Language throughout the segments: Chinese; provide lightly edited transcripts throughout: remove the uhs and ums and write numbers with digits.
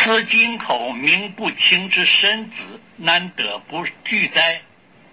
此金口名不清之身子，难得不具哉？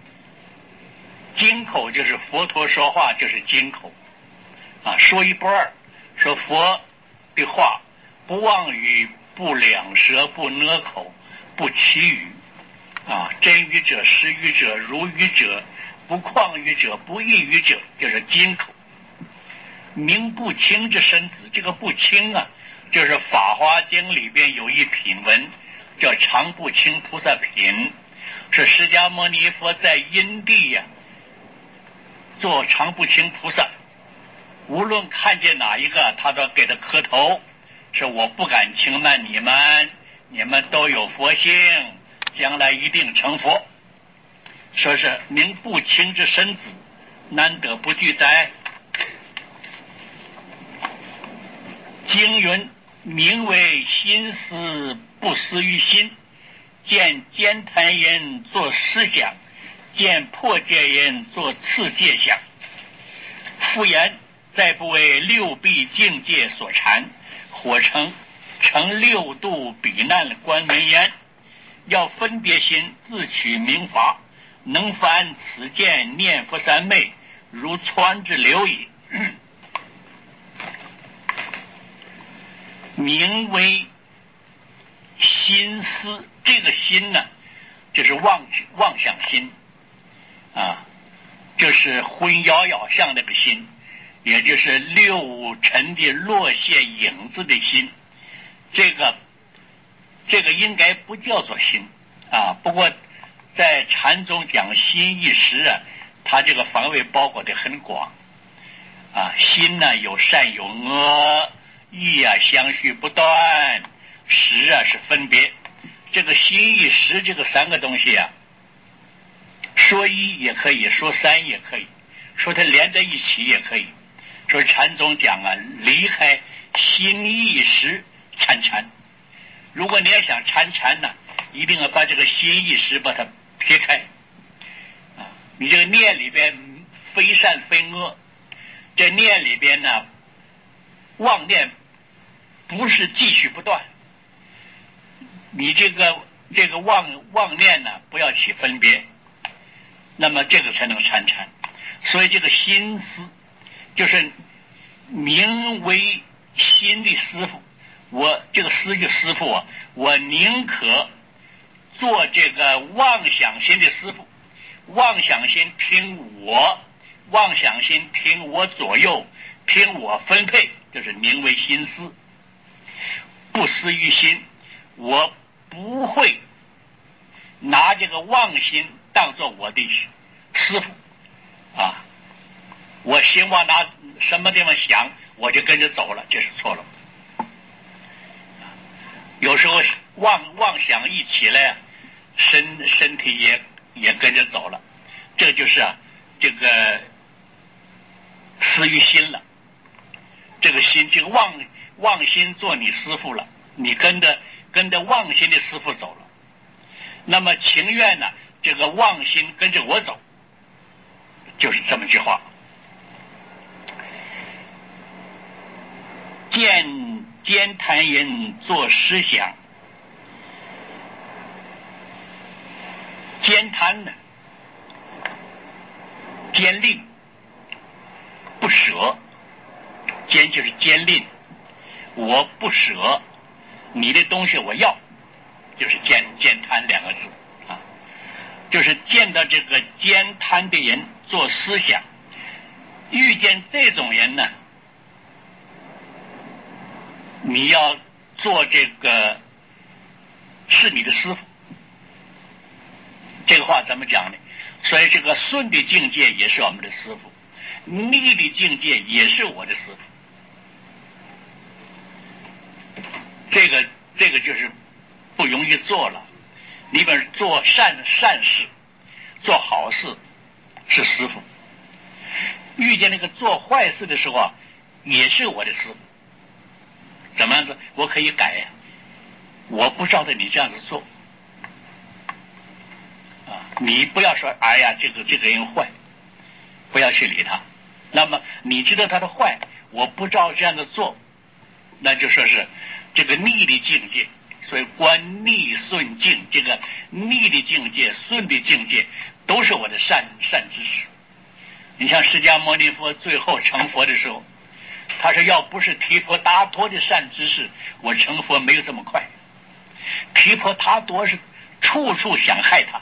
金口就是佛陀说话，就是金口啊，说一不二，说佛的话不妄语，不两舌，不讷口，不绮语啊，真语者，实语者，如语者，不旷语者，不异语者，就是金口。名不清之身子，这个不清啊，就是《法华经》里边有一品文叫常不清菩萨品，是释迦牟尼佛在因地呀做常不清菩萨，无论看见哪一个，他都给他磕头，说我不敢轻慢你们，你们都有佛性，将来一定成佛。说是名不清之身子，难得不具哉？经云：名为心思，不思于心，见坚贪因作思想，见破戒因作次戒想。复言：再不为六臂境界所缠，火成六度彼难关门焉。要分别心，自取明法，能凡此见念佛三昧，如川之流也。名为心思，这个心呢，就是妄想心啊，就是昏摇摇像那个心，也就是六尘的落谢影子的心。这个应该不叫做心啊，不过在禅宗讲心一时啊，它这个范围包括的很广啊。心呢有善有恶，意啊相续不断，识啊是分别。这个心意识这个三个东西啊，说一也可以，说三也可以，说它连在一起也可以。说禅宗讲啊，离开心意识参禅。如果你要想参禅呢，一定要把这个心意识把它撇开啊。你这个念里边非善非恶，这念里边呢，妄念不是继续不断，你这个妄念呢，不要起分别，那么这个才能参禅。所以这个心思就是名为心的师傅，我这个师就师傅啊，我宁可做这个妄想心的师傅。妄想心听我，妄想心听我左右，听我分配，就是名为心思。不思于心，我不会拿这个妄心当做我的师傅啊！我心往哪什么地方想，我就跟着走了，这是错了。有时候妄想一起来，身体也跟着走了，这就是这个思于心了。这个心，这个妄心做你师傅了，你跟着妄心的师傅走了。那么情愿呢，这个妄心跟着我走，就是这么句话。见坚贪因做思想，坚贪呢，坚吝，不舍，坚就是坚吝，我不舍你的东西我要，就是坚贪两个字啊，就是见到这个坚贪的人做思想，遇见这种人呢，你要做这个是你的师傅。这个话怎么讲呢？所以这个顺的境界也是我们的师傅，逆的境界也是我的师傅。这个就是不容易做了。你们做善事，做好事是师傅，遇见那个做坏事的时候也是我的师傅。怎么样子？我可以改呀，我不照着你这样子做啊！你不要说哎呀，这个人坏，不要去理他。那么你知道他的坏，我不照这样子做，那就说是这个逆的境界。 所以观逆顺境，这个逆的境界、顺的境界，都是我的善知识。你像释迦牟尼佛最后成佛的时候，他说要不是提婆达多的善知识，我成佛没有这么快。提婆达多是处处想害他，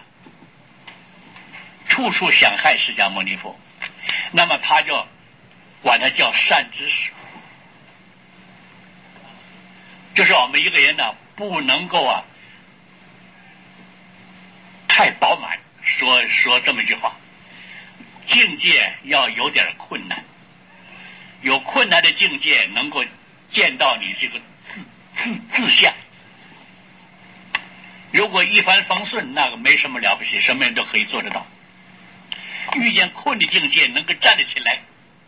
处处想害释迦牟尼佛，那么他就管他叫善知识。就是我们一个人呢，不能够太饱满，说这么一句话，境界要有点困难，有困难的境界能够见到你这个自相。如果一帆风顺，那个没什么了不起，什么人都可以做得到。遇见困的境界能够站得起来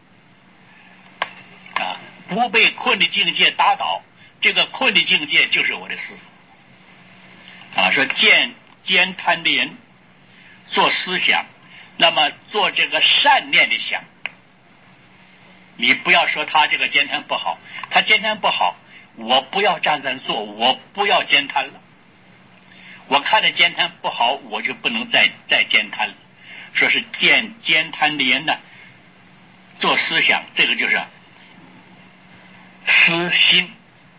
不被困的境界打倒，这个困的境界就是我的师父说见兼贪的人做思想，那么做这个善念的想，你不要说他这个兼贪不好，他兼贪不好，我不要这样做，我不要兼贪了。我看着兼贪不好，我就不能再兼贪了。说是见兼贪的人呢，做思想，这个就是私心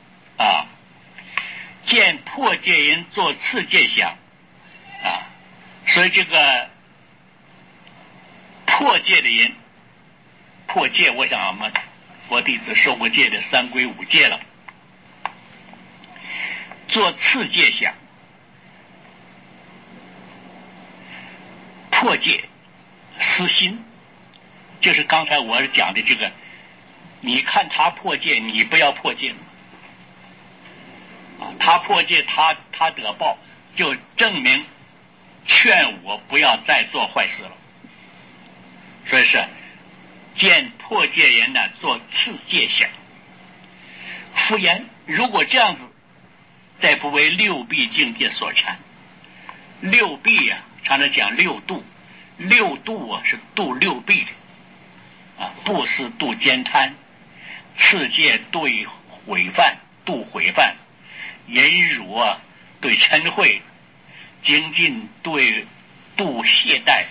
见破戒人做次戒想所以这个破戒的人，破戒，我想我们佛弟子受过戒的三归五戒了，做次戒想，破戒私心，就是刚才我讲的这个，你看他破戒，你不要破戒他破戒，他得报，就证明劝我不要再做坏事了。所以是见破戒人呢，做次戒想。复言，如果这样子，再不为六臂境界所缠。六臂常常讲六度，六度是度六臂的布施度兼贪，次戒对毁犯度毁犯，忍辱对嗔恚，精进对度懈怠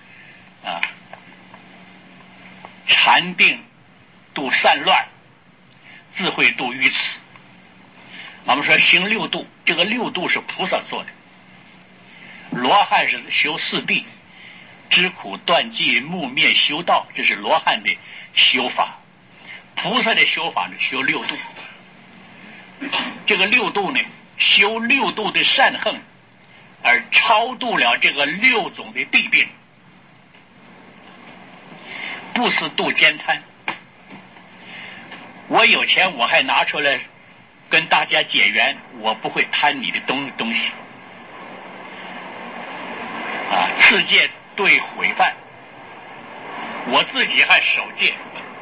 禅定度散乱，智慧度愚痴。我们说行六度，这个六度是菩萨做的。罗汉是修四谛，知苦断忌木灭修道，这是罗汉的修法。菩萨的修法呢，修六度。这个六度呢，修六度的善行，而超度了这个六种的弊病。不是度兼贪，我有钱我还拿出来跟大家结缘，我不会贪你的东西次戒对毁犯，我自己还守戒，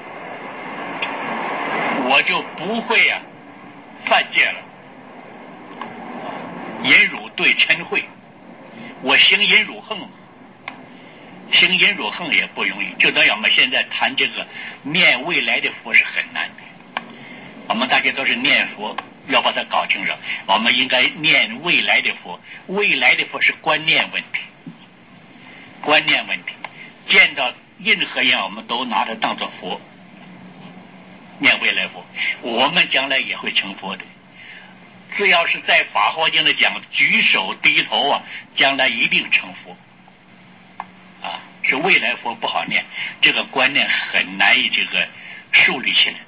我就不会犯戒了。忍辱对嗔恚，我行忍辱横，行忍辱横也不容易，就等于我们现在谈这个念未来的佛是很难的。我们大家都是念佛，要把它搞清楚，我们应该念未来的佛。未来的佛是观念问题，观念问题，见到任何人我们都拿它当作佛，念未来佛，我们将来也会成佛的。只要是在法华经里讲举手低头将来一定成佛是未来佛不好念，这个观念很难以这个树立起来。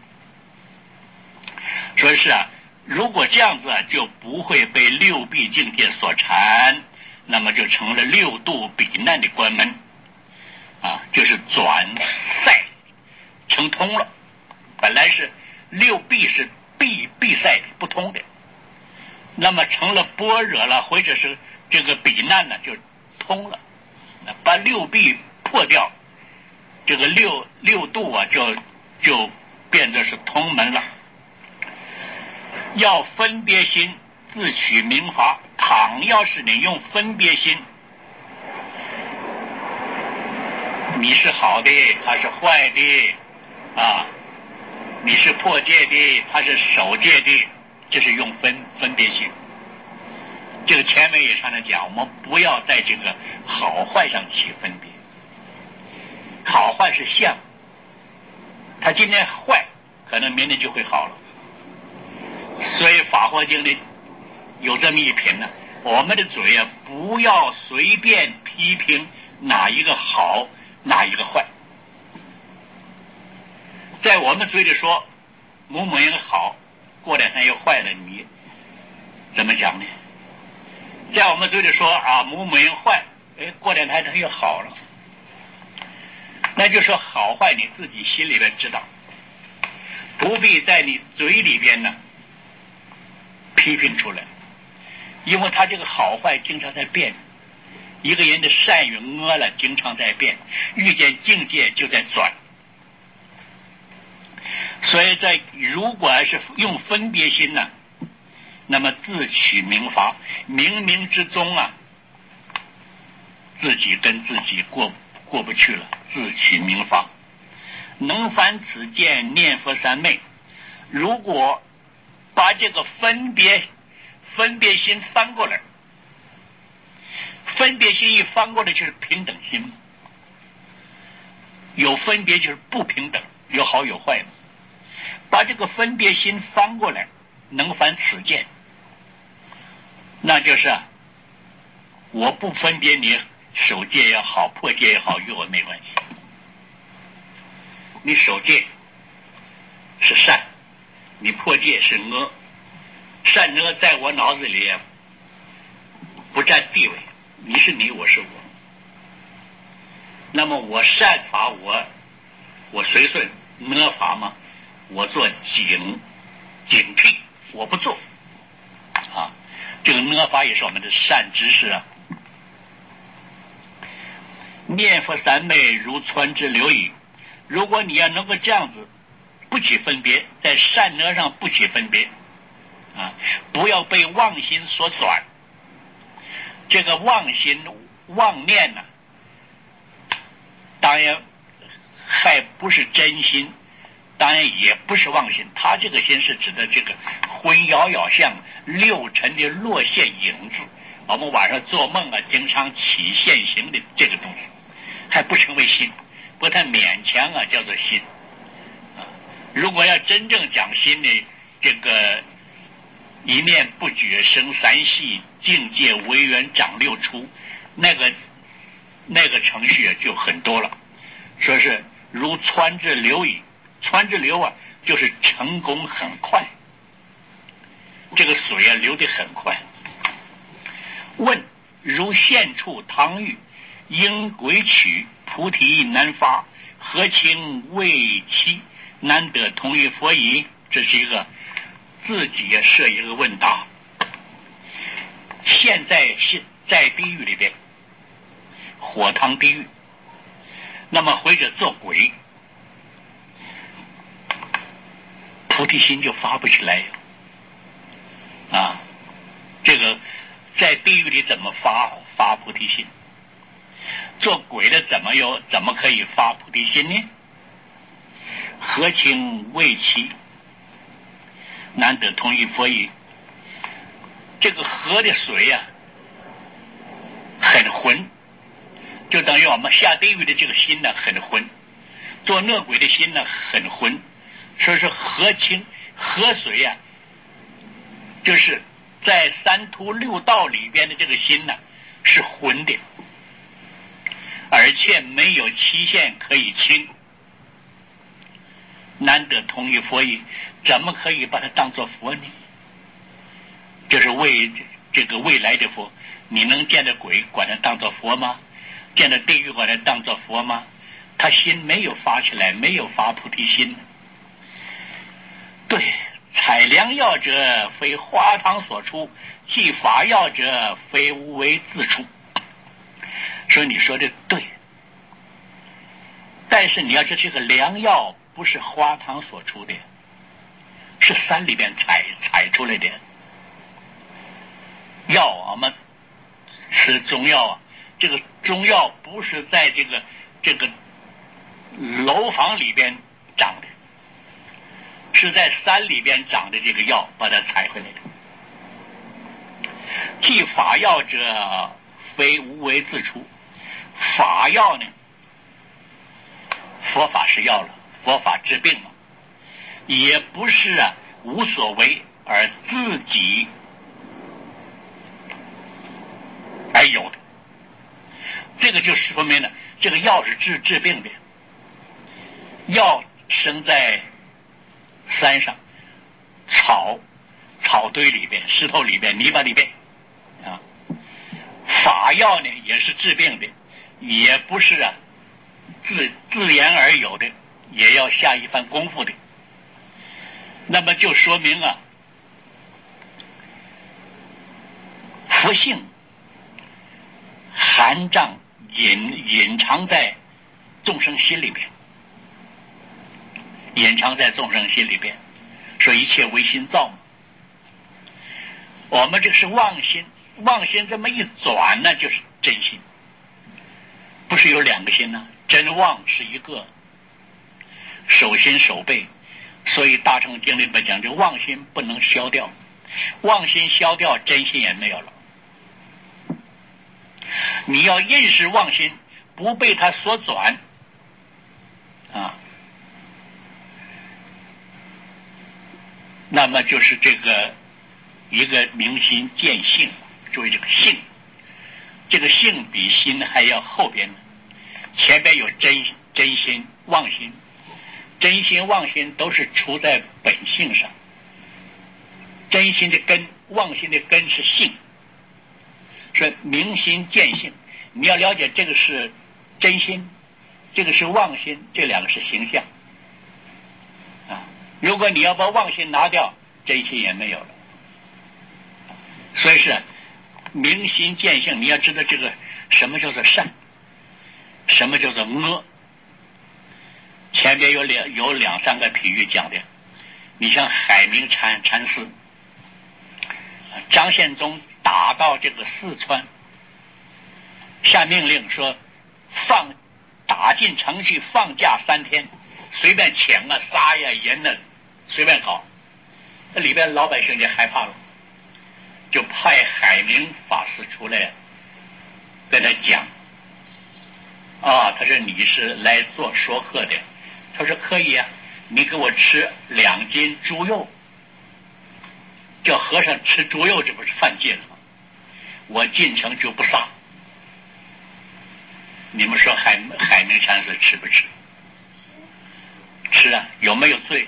所以是如果这样子就不会被六臂境界所缠，那么就成了六度彼难的关门就是转塞成通了。本来是六臂是闭塞的不通的，那么成了般若了，或者是这个彼难呢就通了，把六臂破掉，这个六度就变得是通门了。要分别心自取明法，倘要是你用分别心，你是好的他是坏的你是破戒的他是守戒的，这是用分别心这个前面也常常讲，我们不要在这个好坏上起分别。好坏是相，他今天坏，可能明天就会好了。所以《法华经》里有这么一品呢，我们的嘴啊，不要随便批评哪一个好，哪一个坏。在我们嘴里说某某人好，过两天又坏了，你怎么讲呢？在我们嘴里说啊某某人坏，过两天他又好了，那就说好坏你自己心里边知道，不必在你嘴里边呢批评出来，因为他这个好坏经常在变，一个人的善与恶了经常在变，遇见境界就在转。所以在如果是用分别心呢，那么自取明法，冥冥之中啊，自己跟自己过不去了，自取明法。能凡此见，念佛三昧。如果把这个分别心翻过来，分别心一翻过来就是平等心，有分别就是不平等，有好有坏。把这个分别心翻过来，能凡此见，那就是我不分别你守戒也好，破戒也好，与我没关系。你守戒是善，你破戒是恶，善恶在我脑子里不占地位，你是你，我是我。那么我善法我随顺，恶法嘛，我做警惕，我不做啊。这个恶法也是我们的善知识啊。念佛三昧如穿之流矣。如果你要能够这样子不起分别，在善恶上不起分别啊，不要被妄心所转。这个妄心妄念呢，当然还不是真心，当然也不是妄心，他这个心是指的这个昏杳杳相六尘的落现影子，我们晚上做梦啊经常起现行的这个东西，还不成为心，不太勉强啊叫做心啊。如果要真正讲心的这个一念不觉生三系，境界为缘长六出，那个程序就很多了。说是如穿之流矣，穿之流啊，就是成功很快，这个水啊流得很快。问如现处汤浴，应鬼取，菩提难发，何情未期，难得同于佛矣。这是一个自己也设一个问答。现在是在地狱里边，火塘地狱，那么或者做鬼，菩提心就发不起来啊。这个在地狱里怎么发菩提心？做鬼的怎么可以发菩提心呢？何情未期，难得同于佛矣。这个河的水啊很浑，就等于我们下地狱的这个心呢很浑，做恶鬼的心呢很浑。所以说河水啊，就是在三途六道里边的这个心呢是浑的，而且没有期限可以清，难得同于佛矣。怎么可以把它当作佛呢？就是为这个未来的佛，你能见到鬼管它当作佛吗？见到地狱管它当作佛吗？他心没有发起来，没有发菩提心。对，采良药者非花堂所出，即法药者非无为自出。所以你说的对，但是你要知道这个良药不是花堂所出的，是山里边采出来的药。我们吃中药啊，这个中药不是在这个楼房里边长的，是在山里边长的这个药把它采回来的。 替法药者，非无为自出。法药呢，佛法是药了，佛法治病了，也不是无所为而自己而有的。这个就说明了，这个药是治病的。药生在山上，草堆里边、石头里边、泥巴里边啊。法药呢也是治病的，也不是自然而有的，也要下一番功夫的。那么就说明佛性含藏隐藏在众生心里边，隐藏在众生心里边，说一切唯心造嘛。我们这是妄心，妄心这么一转呢，就是真心。不是有两个心呢？真妄是一个，守心守背。所以大乘经里边讲，这妄心不能消掉，妄心消掉，真心也没有了。你要认识妄心，不被它所转那么就是这个一个明心见性。注意这个性，这个性比心还要后边呢。前边有真心妄心，真心妄心都是处在本性上。真心的根，妄心的根是性，说明心见性。你要了解这个是真心，这个是妄心，这两个是形象如果你要把妄心拿掉，真心也没有了。所以是明心见性。你要知道这个什么叫做善，什么叫做恶。前边有两三个比喻讲的。你像海明禅师，张献忠打到这个四川，下命令说打进城去，放假3天，随便抢杀呀人随便搞。这里边老百姓就害怕了，就派海明法师出来跟他讲他说你是来做说客的。他说可以你给我吃2斤猪肉。叫和尚吃猪肉，这不是犯戒了吗？我进城就不杀。你们说海明禅师吃不吃？吃有没有罪？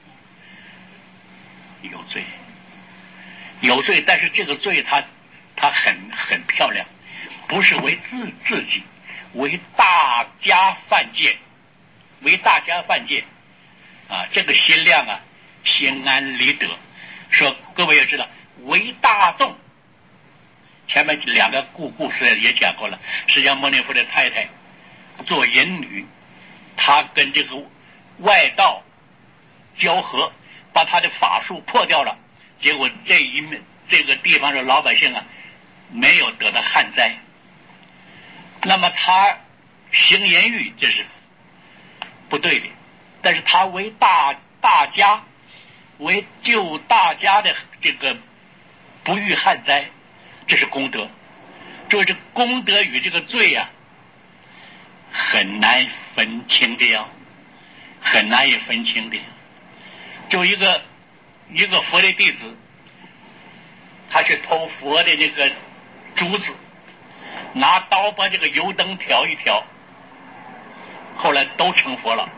有罪，有罪。但是这个罪他很漂亮，不是为自己，为大家犯戒，为大家犯戒这个心量心安理得。说各位也知道，为大众。前面2个故事也讲过了。释迦牟尼佛的太太做淫女，她跟这个外道交合，把他的法术破掉了，结果这个地方的老百姓没有得到旱灾。那么他行淫欲，这是不对的。但是他为大家，为救大家的这个不遇旱灾，这是功德。所以这功德与这个罪很难分清的很难以分清的。就一个佛的弟子，他去偷佛的这个珠子，拿刀把这个油灯挑一挑，后来都成佛了。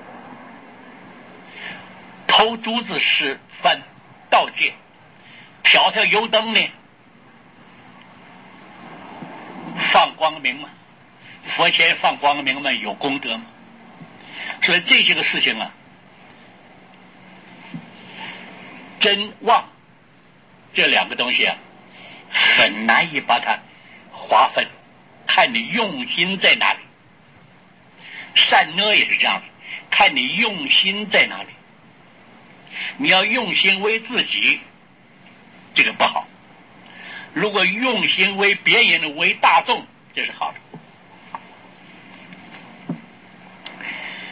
偷珠子是犯盗戒，挑油灯呢放光明嘛，佛前放光明嘛，有功德嘛。所以这些个事情真妄这2个东西很难以把它划分，看你用心在哪里。善恶也是这样子，看你用心在哪里。你要用心为自己，这个不好。如果用心为别人，为大众，这是好的。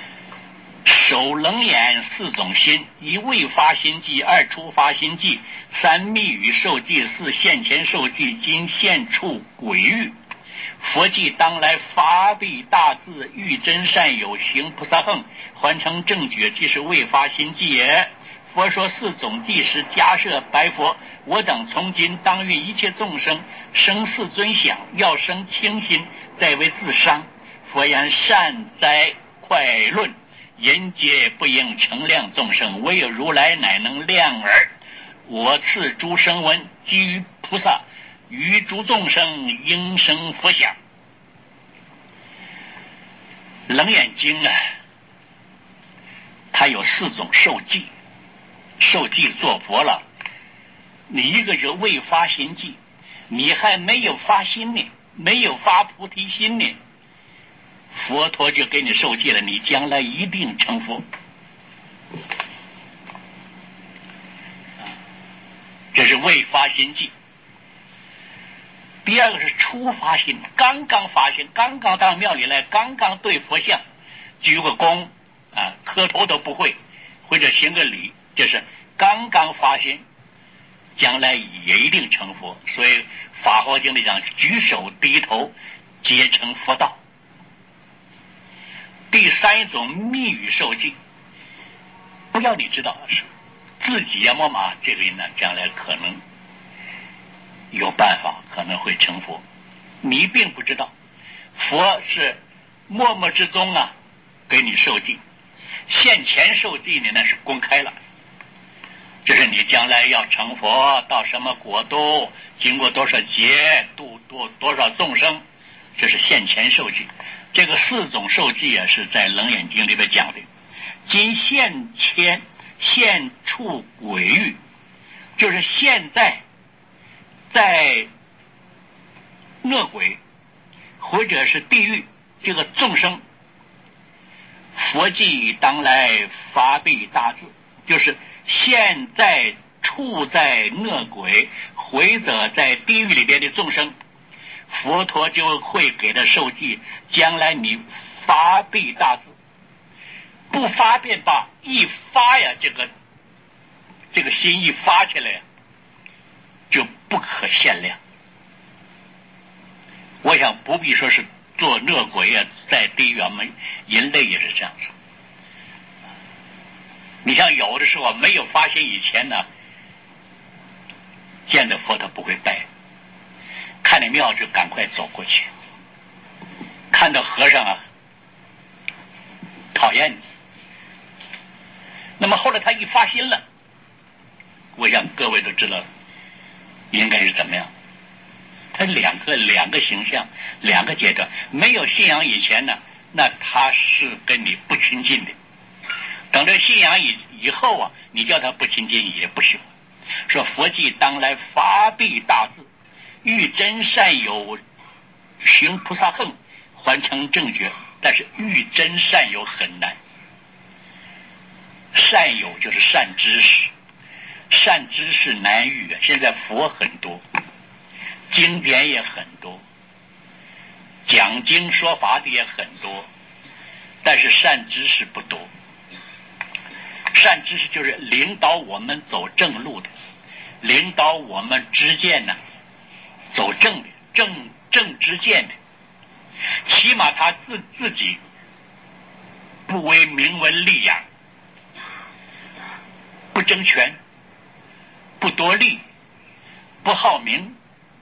守楞严4种心：一未发心际，2初发心际， 三密语受记，四现前受记，今现处鬼域。佛记当来发必大智，欲真善有，行菩萨行，还成正觉，即是未发心计也。佛说四种记时，假设白佛，我等从今当运一切众生生四尊想，要生清心，再为自伤。佛言善哉快论，人皆不应成量众生，唯有如来乃能量耳。我赐诸声闻，基于菩萨，于诸众生应生佛想。楞严经啊，它有四种受记，受记做佛了，你一个是未发心记，你还没有发心呢，没有发菩提心呢，佛陀就给你受记了，你将来一定成佛。这是未发心记。第二个是初发心，刚刚发心，刚刚到庙里来，刚刚对佛像鞠个躬啊，磕头都不会，或者行个礼，就是刚刚发心，将来也一定成佛。所以法华经里讲，举手低头皆成佛道。第三种密语受记，不要你知道，是自己要么嘛，这个人呢，将来可能有办法，可能会成佛，你并不知道。佛是默默之中啊，给你受记，现前受记呢，那是公开了，就是你将来要成佛，到什么国度，经过多少劫，度多少众生，这是现前受记。这个四种受记啊，是在楞严经里边讲的。今现前现处鬼域，就是现在在恶鬼或者是地狱这个众生，佛记当来发必大智，就是现在处在恶鬼或者在地狱里边的众生，佛陀就会给他受记，将来你发必大智，不发便罢，一发呀，这个心一发起来呀，就不可限量。我想不必说是做恶鬼啊，在地狱们人类也是这样子。你像有的时候没有发现以前呢，见到佛他不会拜，看见庙就赶快走过去，看到和尚啊讨厌你。那么后来他一发心了，我想各位都知道应该是怎么样。他两个形象，两个阶段。没有信仰以前呢，那他是跟你不亲近的。等到信仰以后啊，你叫他不亲近也不行。说佛记当来发必大智，欲真善有，行菩萨行，还成正觉。但是欲真善有很难。善有就是善知识，善知识难遇啊。现在佛很多，经典也很多，讲经说法的也很多，但是善知识不多。善知识就是领导我们走正路的，领导我们知见呢，走正的，正知见的，起码他自己不为名闻利养，不争权，不夺利，不好名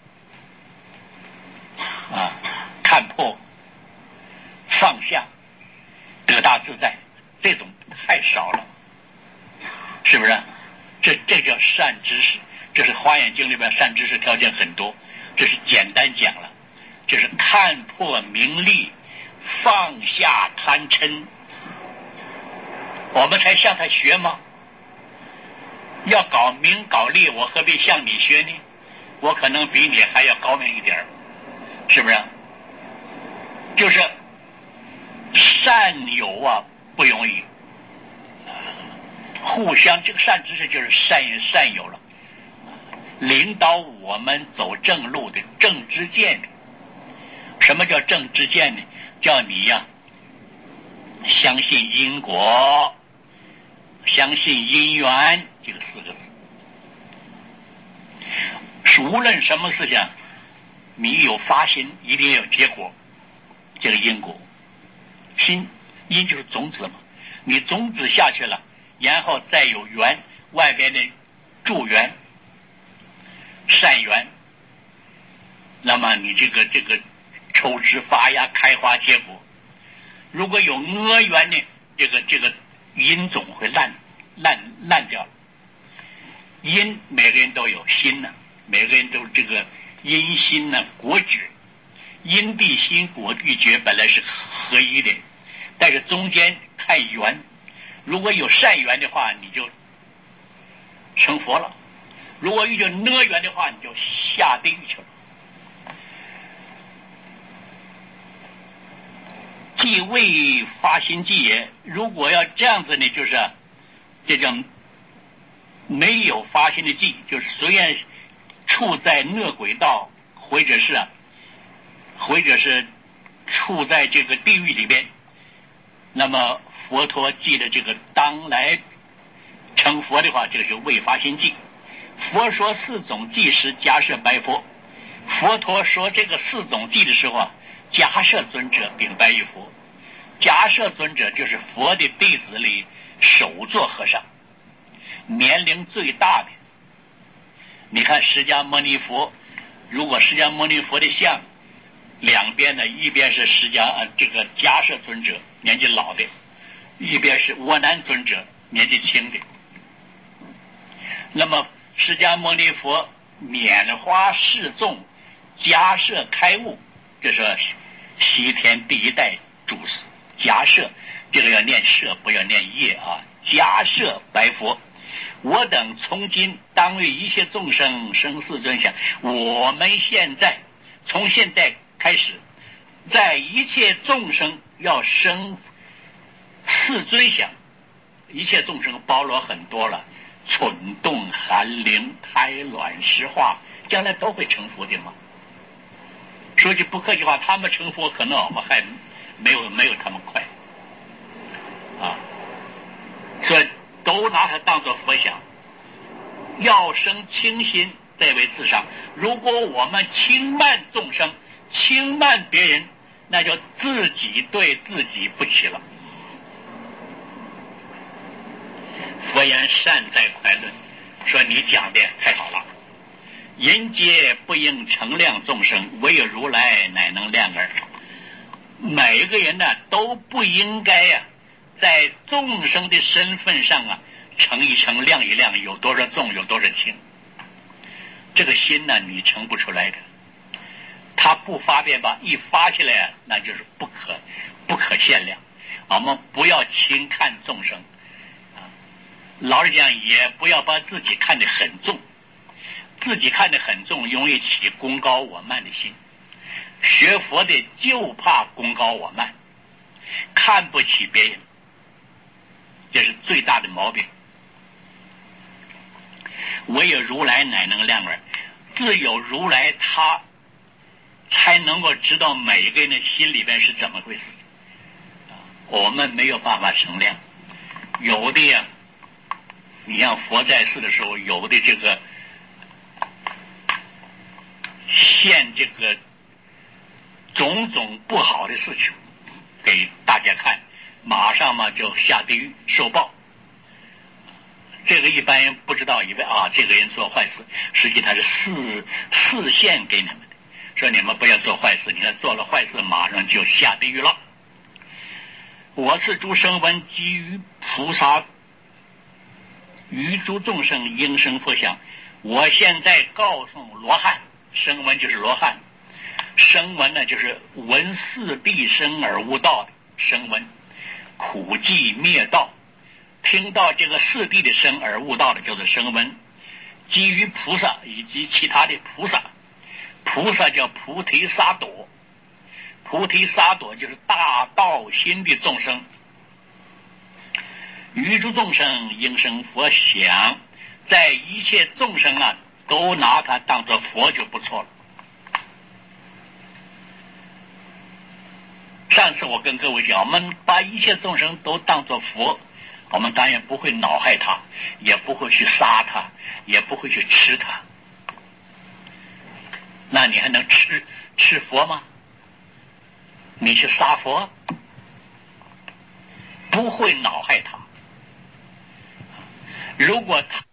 啊，看破放下得大自在，这种太少了，是不是？这叫善知识。这是《华严经》里边善知识条件很多，这是简单讲了，就是看破名利，放下贪嗔。我们才向他学吗？要搞名搞利，我何必向你学呢？我可能比你还要高明一点，是不是？就是善友啊，不容易。互相这个善知识就是善友了，领导我们走正路的正知见的。什么叫正知见呢？叫你呀，相信因果，相信因缘，这个四个字。 无论什么事情，你有发心，一定有结果，这个因果。因就是种子嘛，你种子下去了，然后再有缘，外边的助缘、善缘，那么你这个抽枝发芽、开花结果。如果有恶缘呢，这个因种会烂掉了。因每个人都有，心呢，每个人都这个因心呢，果觉，因地心果地觉本来是合一的，但是中间看缘，如果有善缘的话，你就成佛了；如果遇见恶缘的话，你就下地狱去了。即未发心即也。如果要这样子呢，就是这叫没有发心的际，就是虽然处在恶轨道，或者是处在这个地狱里边，那么佛陀记的这个当来成佛的话，这个是未发心际。佛说四种际时，迦摄白佛。佛陀说这个四种际的时候啊，迦摄尊者禀白于佛。迦摄尊者就是佛的弟子里首座和尚，年龄最大的。你看释迦牟尼佛，如果释迦牟尼佛的像两边呢，一边是这个迦摄尊者年纪老的，一边是阿难尊者年纪轻的。那么释迦牟尼佛拈花示众，迦摄开悟，这是西天第一代祖师迦摄，这个要念摄，不要念业啊。迦摄白佛，我等从今当为一切众生生四尊相。我们从现在开始，在一切众生要生四尊相。一切众生包罗很多了，蠢动寒灵胎卵石化，将来都会成佛的嘛。说句不客气话，他们成佛可能我们还没有他们快啊，所以都拿它当作佛想。要生轻心，再为自伤。如果我们轻慢众生，轻慢别人，那就自己对自己不起了。佛言善哉快乐，说你讲的太好了。人皆不应成量众生，唯有如来乃能量耳。每一个人呢都不应该呀，在众生的身份上啊称一称量一量，有多少重有多少轻。这个心呢你称不出来的，它不发变吧，一发起来那就是不可限量。我们不要轻看众生，老实讲也不要把自己看得很重，自己看得很重容易起功高我慢的心。学佛的就怕功高我慢，看不起别人，这是最大的毛病。唯有如来乃能量耳，自有如来他才能够知道每一个人的心里边是怎么回事。我们没有办法衡量。有的呀，你像佛在世的时候，有的这个现这个种种不好的事情给大家看，马上嘛就下地狱受报。这个一般人不知道，以为这个人做坏事，实际他是示现给你们的，说你们不要做坏事，你看做了坏事马上就下地狱了。我是诸声闻基于菩萨于诸众生应生佛想。我现在告诉罗汉，声闻就是罗汉，声闻呢就是闻四谛声而悟道的声闻，苦寂灭道，听到这个四谛的声而悟道的叫做声闻。基于菩萨以及其他的菩萨，菩萨叫菩提萨埵，菩提萨埵就是大道心的众生，于诸众生应生佛想，在一切众生啊都拿它当作佛就不错了。上次我跟各位讲，我们把一切众生都当作佛，我们当然不会恼害他，也不会去杀他，也不会去吃他那你还能吃佛吗？你去杀佛，不会恼害他。如果他